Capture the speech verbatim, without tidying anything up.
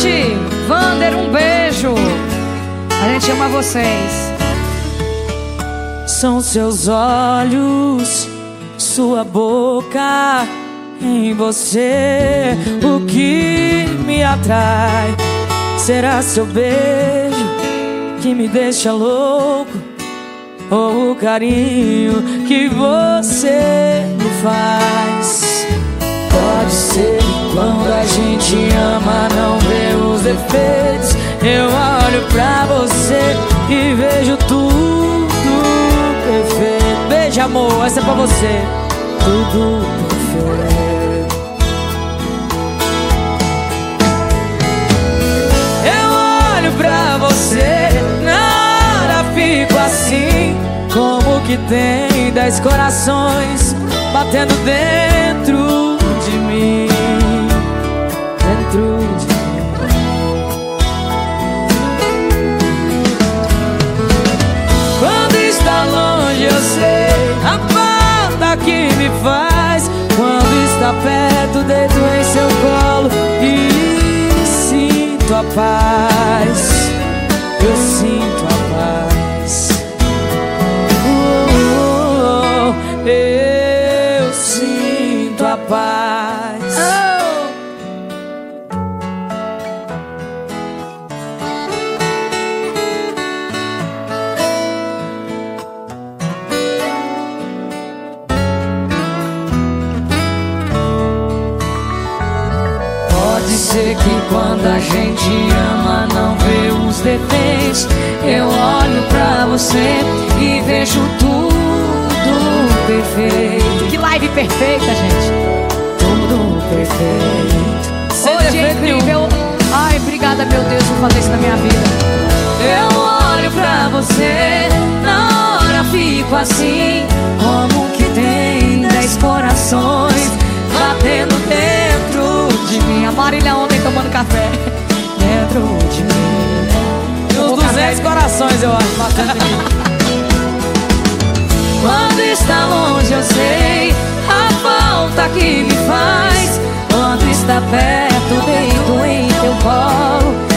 Tati, Vander, um beijo. A gente ama vocês. São seus olhos, sua boca, em você o que me atrai. Será seu beijo que me deixa louco, ou o carinho que você me faz? Pode ser que quando a gente ama não vê os defeitos. Eu olho pra você e vejo tudo perfeito. Beijo, amor, essa é pra você. Tudo perfeito. Eu olho pra você, na hora fico assim, como que tem dez corações batendo dentro de mim, dentro de mim. Quando está longe eu sei a falta que me faz. Quando está perto deito em seu colo e sinto a paz. Eu sinto a paz. Oh, oh, oh, eu sinto a paz. Oh. Pode ser que quando a gente ama não vê os defeitos. Eu olho pra você e vejo tudo perfeito. Que live perfeita, gente. Tudo perfeito. Sem Hoje é incrível. Ai, obrigada, meu Deus, por fazer isso na minha vida. Eu olho pra você, na hora fico assim, como que tem dez corações batendo dentro de mim. A Marília ontem tomando café. Dentro de mim. Uns duzentos corações, eu acho, batendo em mim. Quando está longe eu sei a falta que me faz. Quando está perto deito em teu colo